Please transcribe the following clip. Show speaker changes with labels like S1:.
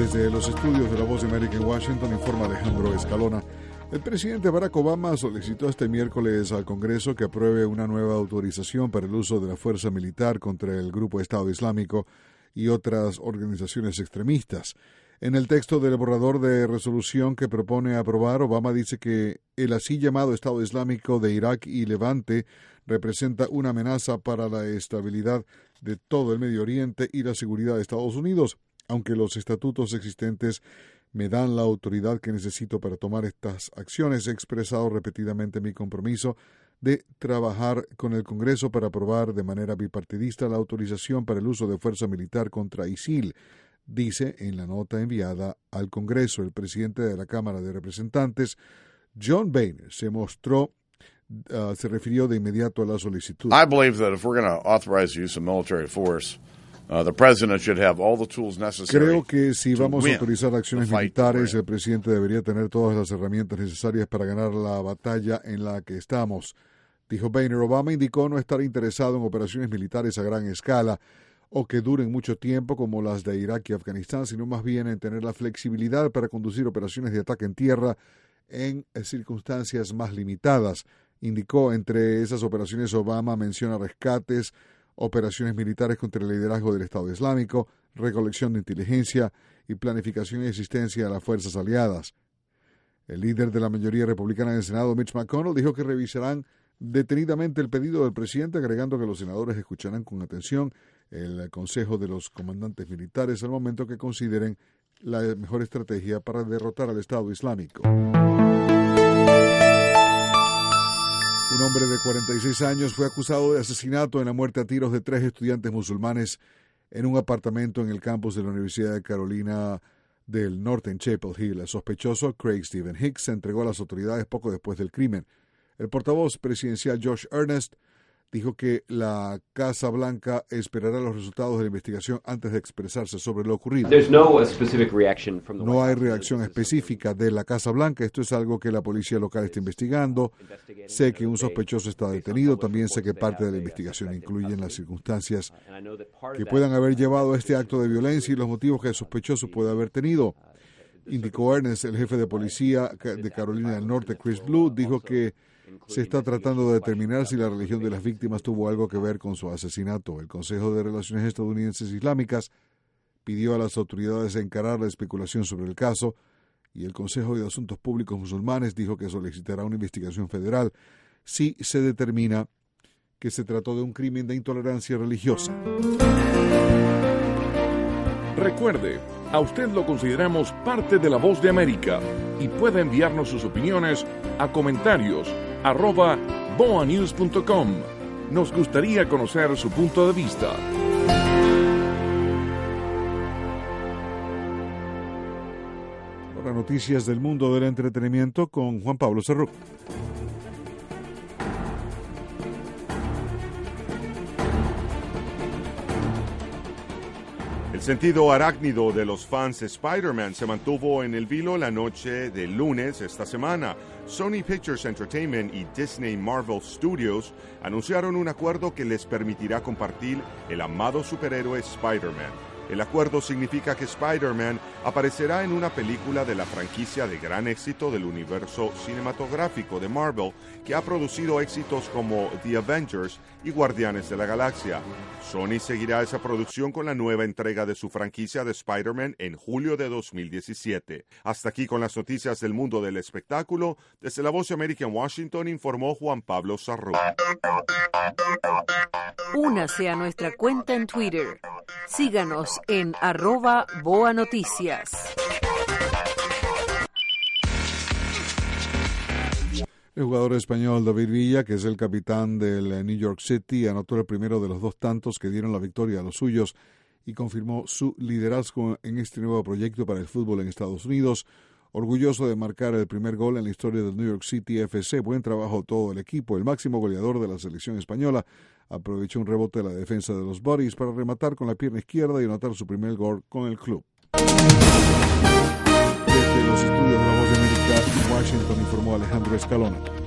S1: Desde los estudios de La Voz de América en Washington, informa Alejandro Escalona. El presidente Barack Obama solicitó este miércoles al Congreso que apruebe una nueva autorización para el uso de la fuerza militar contra el Grupo Estado Islámico y otras organizaciones extremistas. En el texto del borrador de resolución que propone aprobar, Obama dice que el así llamado Estado Islámico de Irak y Levante representa una amenaza para la estabilidad de todo el Medio Oriente y la seguridad de Estados Unidos, aunque los estatutos existentes me dan la autoridad que necesito para tomar estas acciones. He expresado repetidamente mi compromiso de trabajar con el Congreso para aprobar de manera bipartidista la autorización para el uso de fuerza militar contra ISIL, dice en la nota enviada al Congreso. El presidente de la Cámara de Representantes, John Boehner, se refirió de inmediato a la solicitud.
S2: I believe that if we're going to authorize the use of military force, the president should have all the tools necessary.
S1: Creo que si vamos a autorizar acciones militares, el presidente debería tener todas las herramientas necesarias para ganar la batalla en la que estamos, dijo Boehner. Obama indicó no estar interesado en operaciones militares a gran escala o que duren mucho tiempo como las de Irak y Afganistán, sino más bien en tener la flexibilidad para conducir operaciones de ataque en tierra en circunstancias más limitadas. Indicó, entre esas operaciones Obama menciona rescates, operaciones militares contra el liderazgo del Estado Islámico, recolección de inteligencia y planificación y asistencia a las fuerzas aliadas. El líder de la mayoría republicana en el Senado, Mitch McConnell, dijo que revisarán detenidamente el pedido del presidente, agregando que los senadores escucharán con atención el consejo de los comandantes militares al momento que consideren la mejor estrategia para derrotar al Estado Islámico. Un hombre de 46 años fue acusado de asesinato en la muerte a tiros de 3 estudiantes musulmanes en un apartamento en el campus de la Universidad de Carolina del Norte en Chapel Hill. El sospechoso, Craig Stephen Hicks, se entregó a las autoridades poco después del crimen. El portavoz presidencial Josh Earnest dijo que la Casa Blanca esperará los resultados de la investigación antes de expresarse sobre lo ocurrido. No hay reacción específica de la Casa Blanca. Esto es algo que la policía local está investigando. Sé que un sospechoso está detenido. También sé que parte de la investigación incluye las circunstancias que puedan haber llevado a este acto de violencia y los motivos que el sospechoso puede haber tenido, indicó Ernest. El jefe de policía de Carolina del Norte, Chris Blue, dijo que se está tratando de determinar si la religión de las víctimas tuvo algo que ver con su asesinato. El Consejo de Relaciones Estadounidenses Islámicas pidió a las autoridades encarar la especulación sobre el caso y el Consejo de Asuntos Públicos Musulmanes dijo que solicitará una investigación federal si se determina que se trató de un crimen de intolerancia religiosa.
S3: Recuerde, a usted lo consideramos parte de La Voz de América y puede enviarnos sus opiniones a comentarios@boanews.com. Nos gustaría conocer su punto de vista.
S1: Ahora noticias del mundo del entretenimiento con Juan Pablo Cerruc.
S4: El sentido arácnido de los fans de Spider-Man se mantuvo en el vilo la noche del lunes esta semana. Sony Pictures Entertainment y Disney Marvel Studios anunciaron un acuerdo que les permitirá compartir el amado superhéroe Spider-Man. El acuerdo significa que Spider-Man aparecerá en una película de la franquicia de gran éxito del universo cinematográfico de Marvel, que ha producido éxitos como The Avengers y Guardianes de la Galaxia. Sony seguirá esa producción con la nueva entrega de su franquicia de Spider-Man en julio de 2017. Hasta aquí con las noticias del mundo del espectáculo. Desde La Voz de América en Washington informó Juan Pablo Sarro.
S5: Únase a nuestra cuenta en Twitter. Síganos en @BoaNoticias.
S1: El jugador español David Villa, que es el capitán del New York City, anotó el primero de los 2 tantos que dieron la victoria a los suyos y confirmó su liderazgo en este nuevo proyecto para el fútbol en Estados Unidos. Orgulloso de marcar el primer gol en la historia del New York City FC. Buen trabajo todo el equipo. El máximo goleador de la selección española aprovechó un rebote de la defensa de los Buddies para rematar con la pierna izquierda y anotar su primer gol con el club. Desde los estudios de La Voz de América en Washington informó Alejandro Escalona.